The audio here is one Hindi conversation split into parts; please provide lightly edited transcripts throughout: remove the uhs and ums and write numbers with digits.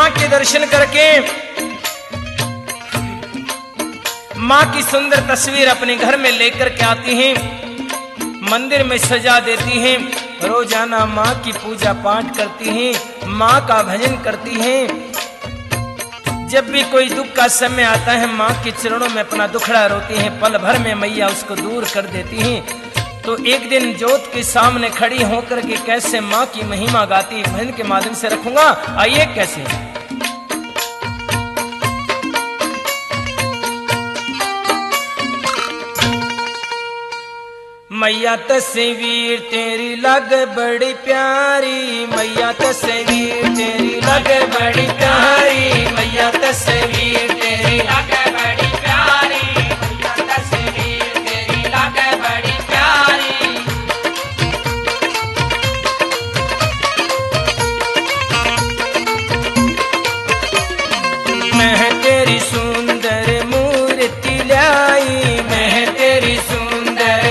माँ के दर्शन करके माँ की सुंदर तस्वीर अपने घर में लेकर के आती हैं, मंदिर में सजा देती हैं, रोजाना माँ की पूजा पाठ करती हैं, माँ का भजन करती हैं। जब भी कोई दुख का समय आता है माँ के चरणों में अपना दुखड़ा रोती हैं, पल भर में मैया उसको दूर कर देती हैं। तो एक दिन जोत के सामने खड़ी होकर के कैसे माँ की महिमा गाती भजन के माध्यम से रखूंगा। आइए कैसे। मैया तस्वीर तेरी लग बड़ी प्यारी, मैया तस्वीर तेरी लग बड़ी प्यारी, मैया तस्वीर तेरी लग बड़ी प्यारी, मैया तस्वीर तेरी लग बड़ी प्यारी। मैं तेरी सुंदर मूर्ति लाई, मैं तेरी सुंदर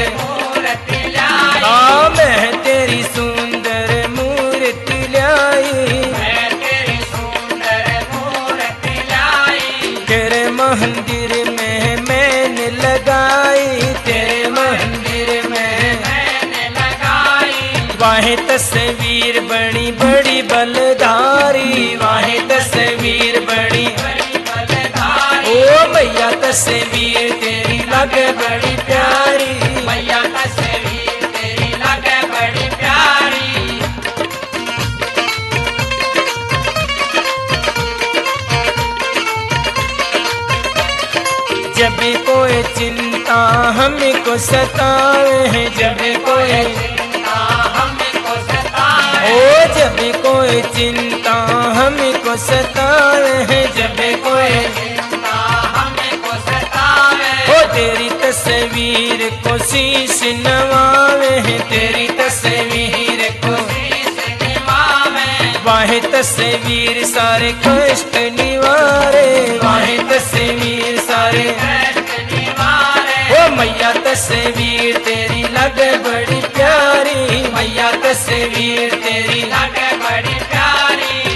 मैं तेरी सुंदर मूर्ति लाई, मैं तेरी सुंदर मूर्ति लाई। तेरे मंदिर में मैंने लगाई, तेरे मंदिर में मैंने लगाई। वाहे तस्वीर बड़ी बड़ी बलधारी, वाहे तस्वीर बड़ी बड़ी बलधारी। ओ मैया तस्वीर तेरी लग बड़ी प्यारी, मैया तस्वीर जब कोई चिंता हमको सतावे है, जब कोई चिंता हमको सतावे, ओ जब कोई चिंता हमको सतावे है, जब कोई चिंता हमको सतावे, ओ तेरी तस्वीर को शीश नवावे है, तेरी तस्वीर को शीश नवावे। वाहे तस्वीर सारे कष्ट निवारे, वाहे तस्वीर सारे मैया तस्वीर तेरी लग बड़ी प्यारी, मैया तस्वीर तेरी लग बड़ी प्यारी।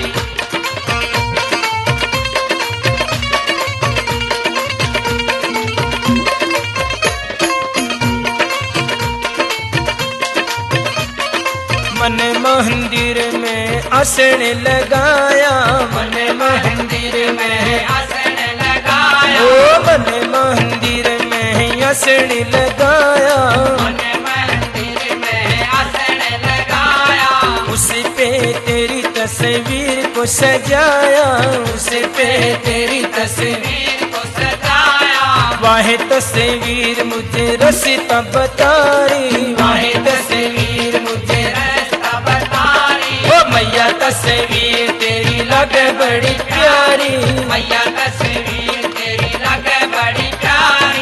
मन मंदिर में आसन लगाया, मन मंदिर में आसन लगाया, ओ मन मंदिर आसन लगाया, मन मंदिर में आसन लगाया। उस पे तेरी तस्वीर को सजाया, उस पे तेरी तस्वीर को सजाया। वाहे तस्वीर मुझे रास्ता बतारी, वाहे तस्वीर मुझे रास्ता बतारी। ओ मैया तस्वीर तेरी लग बड़ी प्यारी, मैया तस्वीर तेरी लग बड़ी प्यारी।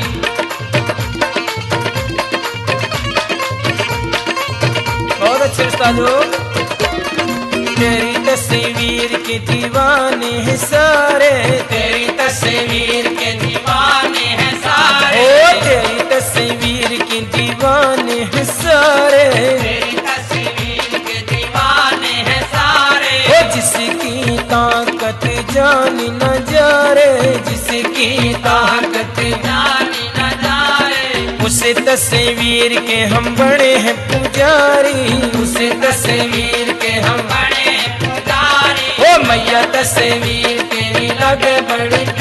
बहुत अच्छे उस्ताद हो। तेरी तस्वीर के दीवाने हैं सारे, तेरी तस्वीर के दीवाने हैं सारे, ओ तेरी तस्वीर के दीवाने हैं सारे, तेरी तस्वीर के दीवाने हैं सारे। ओ जिसकी ताकत जानी न जा रे, जिसकी ताकत जानी न जा रे, उसे तस्वीर के हम बड़े हैं पुजारी, उसे तस्वीर के हम बड़े हैं पुजारी। ओ मैया तस्वीर तेरी लग बड़ी